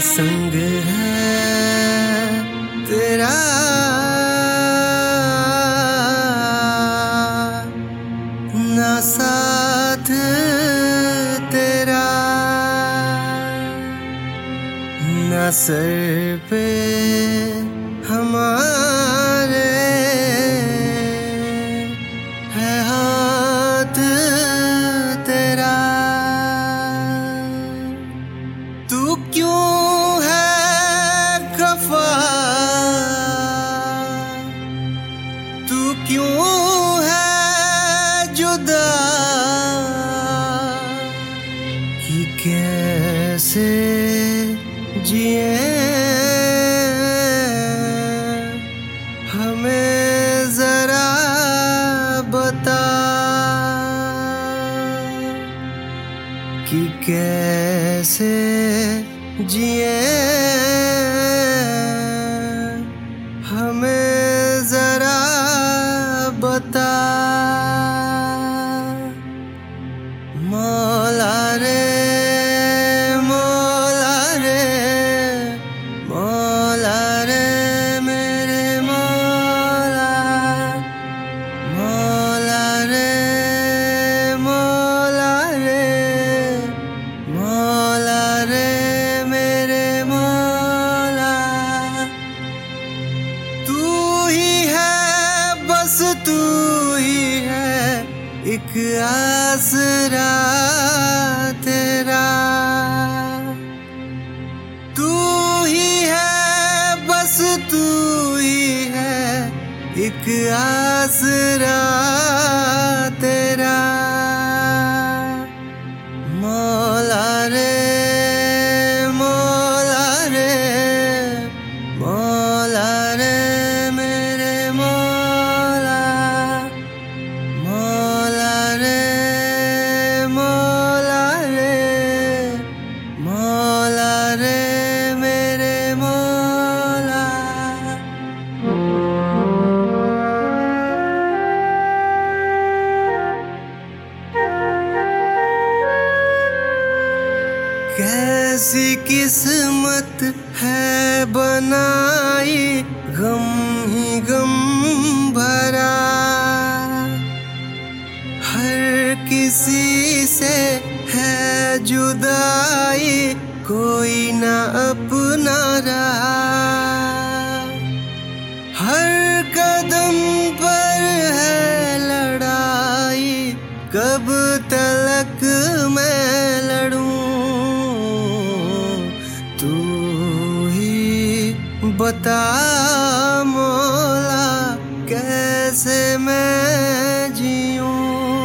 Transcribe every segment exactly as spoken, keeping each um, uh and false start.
संग है तेरा, ना साथ तेरा, ना सर पे हमारे है हाथ तेरा। तू क्यों है खफा, तू क्यों है जुदा, कि कैसे जिए हमें जरा बता, कि कैसे जिए हमें जरा बता। मौला रे मौला रे मौला रे मेरे मौला, मौला रे मौला रे मौला रे मेरे मौला। तू ही है बस तू ही है एक आसरा तेरा, तू ही है बस तू ही है एक आसरा तेरा। मौला रे मौला रे मौला रे मेरे मौला, मौला रे मौला रे मौला रे मेरे मौला। कैसी किस्मत है बनाई गम ही गम भरा, हर किसी से है जुदाई कोई ना अपना रहा। हर कदम पर है लड़ाई, कब तलक मैं लड़ूं, तू ही बता मौला कैसे मैं जीऊं,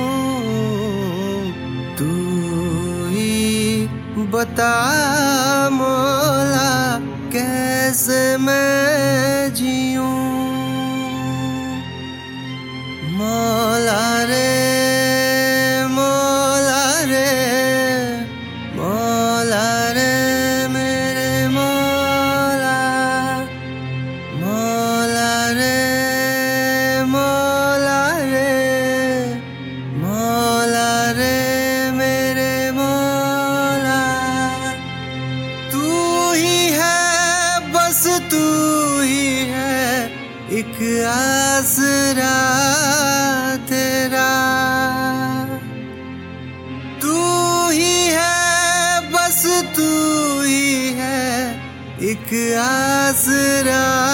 तू ही बता मौला कैसे मैं जीऊं। मौला रे मौला रे मौला रे मेरे मौला, मौला रे मौला रे मौला रे मेरे मौला। तू ही है बस तू ही है एक आसरा तेरा, तू ही है बस तू ही है एक आसरा